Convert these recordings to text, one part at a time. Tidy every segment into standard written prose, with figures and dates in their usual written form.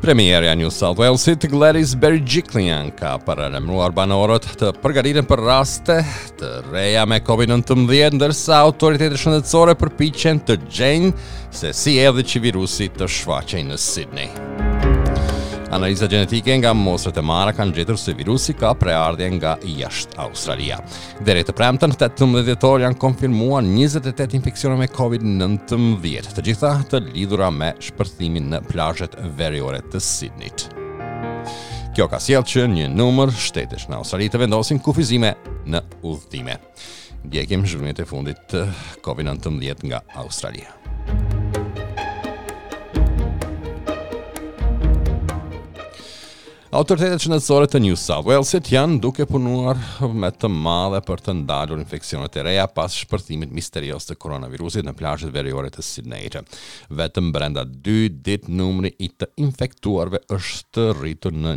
Premierja New South Walesit Gladys Berejiklian ka parallemluar banorët të përgatiten për raste të reja me COVID-19, ndërsa autoritetet shëndetësore përpiqen të gjejnë se si erdhi që virusi të shfaqej në Sydney. Analiza gjenetike nga mostrat e marra kanë gjetur se virusi ka preardhje nga jashtë Australia. Deri të premten, 18 dhjetor janë konfirmuar 28 infeksione me COVID-19, të gjitha të lidhura me shpërthimin në plazhet veriore të Sydneyt. Kjo ka sjellë që një numër shtetesh në Australi të vendosin kufizime në udhëtime. Ndjekim zhvillimet e fundit të COVID-19 nga Australia. Autoritetet shëndetësore të New South Walesit janë duke punuar me të madhe për të ndalur infeksionet e reja pas shpërthimit misterios të koronavirusit në plazhet veriore të Sydneyt. Vetëm brenda 2 ditë numri i të infektuarve është rritur në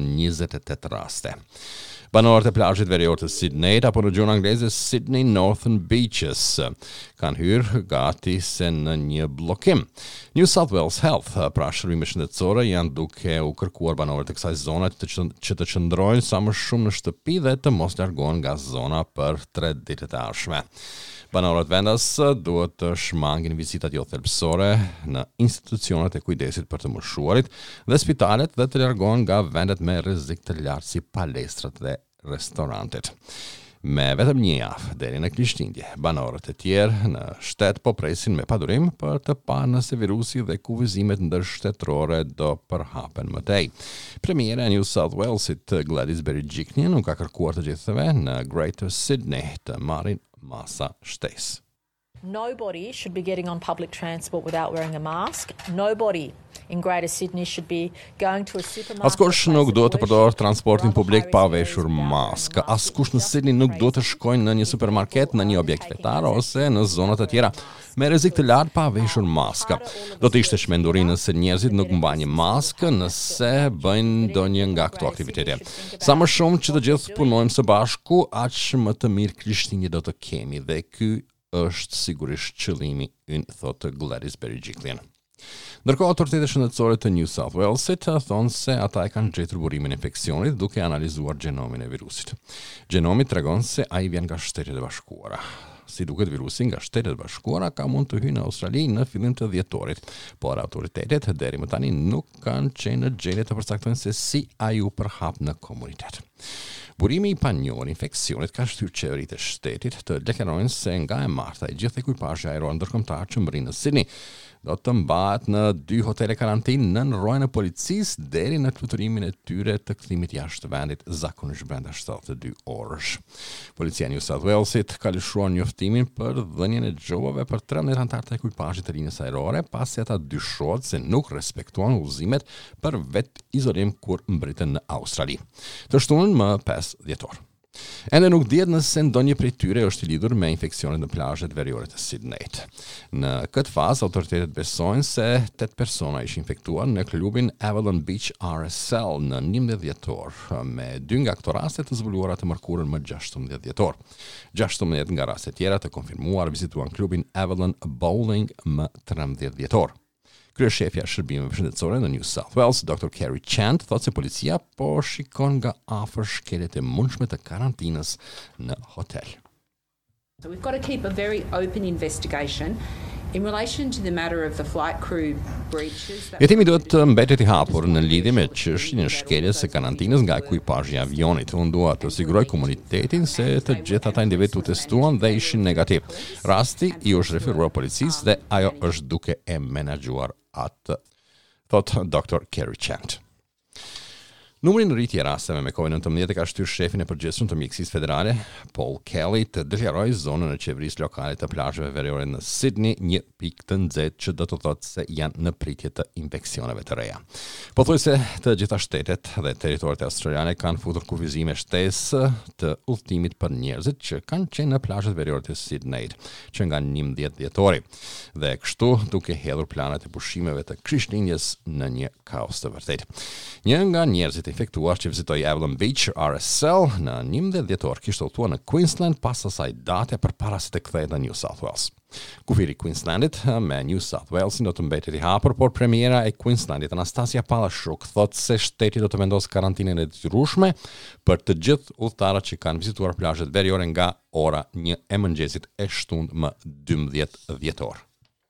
28 raste. Banorët e plazhit verior të Sydneyt apo në gjuhën angleze Sydney Northern Beaches kanë hyrë gati se në një bllokim. New South Wales Health, pra shërbime shëndetësore, janë duke u kërkuar banorët e kësaj zone që të qëndrojnë sa më shumë në shtëpi dhe të mos largohen nga zona për 3 ditët e ardhshme. Banorët vendas duhet të shmangin vizitat jo thelbësore në institucionet e kujdesit për të moshuarit dhe spitalet dhe të largohen nga vendet me rrezik të lartë si palestrat dhe restorantet. Me vetëm një javë deri në Krishtlindje, banorët e tjerë në shtet po presin me padurim për të parë nëse virusi dhe kufizimet ndërshtetërore do përhapen më tej. Premiera e New South Walesit Gladys Berejiklian nuk ka kërkuar të gjithëve në Greater Sydney të marrin masa shtesë. Nobody should be getting on public transport without wearing a mask. Nobody in Greater Sydney should be going to a supermarket. Askush nuk duhet të përdorë transportin publik pa veshur maskë. Askush në Sydney nuk duhet të shkojnë në një supermarket, në një objekt fetar ose në zona të tjera me rrezik të lartë pa veshur maskë. Do të ishte çmenduri nëse njerëzit nuk mbajnë maskë nëse bëjnë ndonjë nga këto aktivitete. Sa më shumë që të gjithë punojmë së bashku, aq më të mirë Krishtlindje do të kemi dhe ky është sigurisht qëllimi ynë, thotë Gladys Berejiklian. Ndërkohë, autoritetet shëndetësore të New South Walesit thonë se ata e kanë gjetur burimin e infeksionit duke analizuar genomin e virusit. Genomi tregon se ai vjen nga Shtetet e Bashkuara. Si duket, virusi nga Shtetet e Bashkuara ka mund të hyjë në Australi në fillim të dhjetorit, por autoritetet deri më tani nuk kanë qenë në gjendje të përcaktojnë se si ai u përhap në komunitet. Burimi i panjohur infeksionit ka shtyrë qeveritë e shtetit të deklarojnë se nga e marta i gjithë ekuipazhi ajror ndërkombëtar që mbrin në Sydney do të mbahet në 2 hotele karantinë nën rojën e policisë deri në fluturimin e tyre të kthimit jashtë vendit zakonisht brenda 72 orësh. Policia e New South Walesit ka lëshuar njoftimin për dhënien e xhobave për 13 anëtar të ekuipazhit të linjës ajrore pasi ata dyshohet se nuk respektuan udhëzimet për vet izolim kur mbritën në Australi. Të shtunën më 5 dhjetor. Ende nuk dihet nëse ndonjë prej tyre është i lidhur me infeksionet në plazhet veriore të Sydneyt. Në këtë fazë, autoritetet besojnë se 8 persona ishin infektuar në klubin Avalon Beach RSL në 11 dhjetor, me 2 nga këto raste të zbuluara të mërkurën më 16 dhjetor. 16 nga rastet tjera të konfirmuar vizituan klubin Avalon Bowling më 13 dhjetor. Kryeshefja shërbimeve shëndetësore në New South Wales, Dr. Kerry Chant, thotë se policia po shikon nga afër shkeljet e mundshme të karantinës në hotel. So we've got to keep a very open investigation in relation to the matter of the flight crew breaches. Jetimi duhet të mbetet i hapur në lidhje me çështjen e shkeljes së karantinës nga ekuipazhi i avionit. Unë dua të siguroj komunitetin se të gjithë ata individ u testuan dhe ishin negativ. Rasti i është referuar policisë dhe ajo është duke e menaxhuar atë, thot Dr. Kerry Chant. Numri në rritje rasteve me COVID-19 ka shtyrë shefin e përgjithshëm të mjekësisë federale, Paul Kelly, të deklarojë zonën e qeverisë lokale të plazheve veriore në Sydney një pikë të nxehtë që do të thotë se janë në pritje të infeksioneve të reja. Pothuajse të gjitha shtetet dhe territoret australiane kanë futur kufizime shtesë të udhëtimit për njerëzit që kanë qenë në plazhet veriore të Sydneyt, që nga 11 dhjetori, dhe kështu duke hedhur planet e pushimeve të Krishtlindjes në një kaos të vërtetë. Një nga njerëzit infektuar që vizitoi Avalon Beach RSL në 11 dhjetor kishte udhëtuar në Queensland pas asaj date përpara se të kthehej në New South Wales. Kufiri Queenslandit me New South Walesin do të mbetet i hapur, por premiera e Queenslandit Anastasia Palaszczuk thot se shteti do të vendosë karantinën e detyrueshme për të gjithë udhëtarët që kanë vizituar plazhet veriore nga ora 1 e mëngjesit e shtund më 12 dhjetor.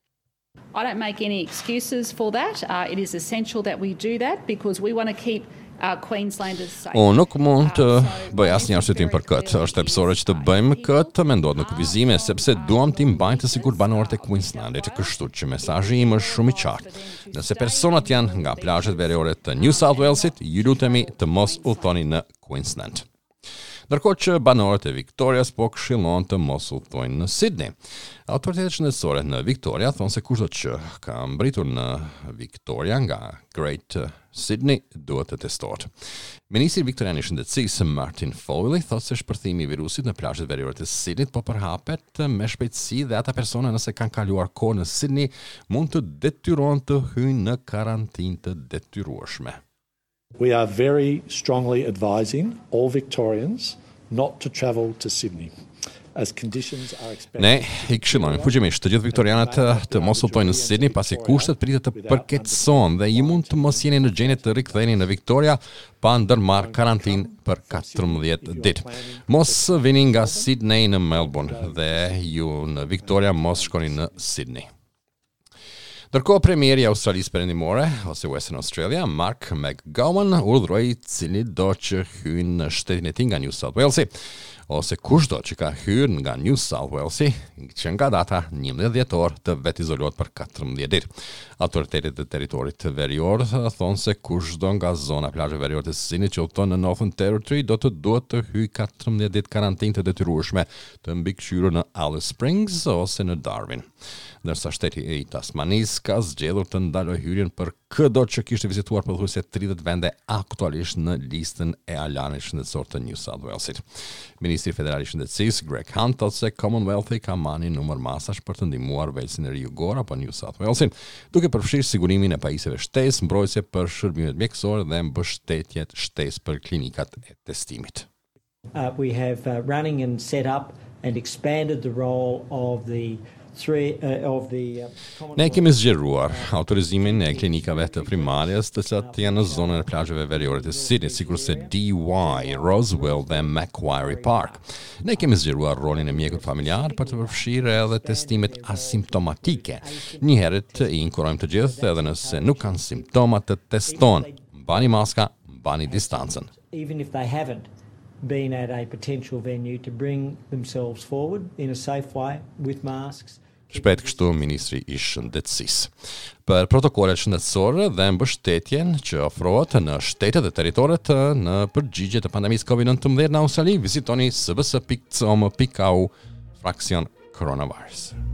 I don't make any excuses for that. It is essential that we do that because we want to keep Queenslanders safe. Unë nuk mund të bëj asnjë arsyetim për këtë. Është tepësore që të bëjmë këtë, mendohet në kufizime, sepse duam të mbajmë të sigurt banorët e Queenslandit, kështu që mesazhi im është shumë i qartë. Nëse personat janë nga plazhet veriore të New South Walesit, ju lutemi të mos udhtoni në Queensland. Ndërkohë që banorët e Victorias po këshillon të mos udhtojnë në Sydney. Autoritetet shëndetësore në Victoria thonë se kushdo që ka mbritur në Victoria nga Great Sydney duhet të testohet. Ministri viktorian i shëndetësisë Martin Foley thotë se shpërthimi i virusit në plazhet veriore të Sydneyt po përhapet me shpejtësi dhe ata persona nëse kanë kaluar kohë në Sydney mund të detyrohen të hyjnë në karantinë të detyrueshme. We are very strongly advising all Victorians not to travel to Sydney. As conditions are expected. Ne I këshillojmë fuqimisht të gjithë viktorianët të mos udhtojnë në Sydney pasi kushtet pritet të përkeqësohen dhe ju mund të mos jeni në gjendje të riktheheni në Victoria pa ndërmarrë karantinë për 14 ditë. Mos vini nga Sydney në Melbourne dhe ju në Victoria mos shkoni në Sydney. Ndërkohë premieri I Australisë Perëndimore ose Western Australia, Mark McGowan, urdhëroi cili do që hyjnë në shtetin e tij nga New South Walesi, ose kushdo që ka hyrë nga New South Walesi, që nga data 11 dhjetor të vetë izolohet për 14 ditë. Autoritetet e territorit verior thonë se kushdo nga zona plazhe veriore të Sydneyt që udhton në Northern Territory do të duhet të hyjë 14 ditë karantinë të detyrueshme të mbikëqyrur në Alice Springs ose në Darwin. Ndërsa shteti I Tasmanis ka zgjedhur të ndaloj hyrjen për çdo që kishte vizituar pothuajse 30 vende aktualisht në listën e alarmit shëndetësor të New South Walesit. Ministri federal I shëndetësisë Greg Hunt thotë se Commonwealth ka marrë numër masash për të ndihmuar Walesin e Rigor apo New South Walesin, duke përfshirë sigurimin e pajisjeve shtesë, mbrojtje për shërbimet mjekësore dhe mbështetjet shtesë për klinikat e testimit. We have running and set up and expanded the role of the Ne kemi zgjeruar autorizimin e klinikave të primarjes të cilat janë në zonën e plazheve veriore të Sydney, sikurse DY, Roswell dhe Macquarie Park. Ne kemi zgjeruar rolin e mjekut familjar për të përfshirë edhe testimet asimptomatike. Njëherët I inkurojmë të gjithë edhe nëse nuk kanë simptoma të testohen. Mbani maska, mbani distancën. Even if they haven't been at a potential venue to bring themselves forward in a safe way with masks. Shpejt kështu ministri I shëndetësisë. Për protokollet shëndetësore dhe mbështetjen që ofrohet në shtetet dhe territoret në përgjigje të pandemisë COVID-19 në Australi, vizitoni sbs.com.au / coronavirus.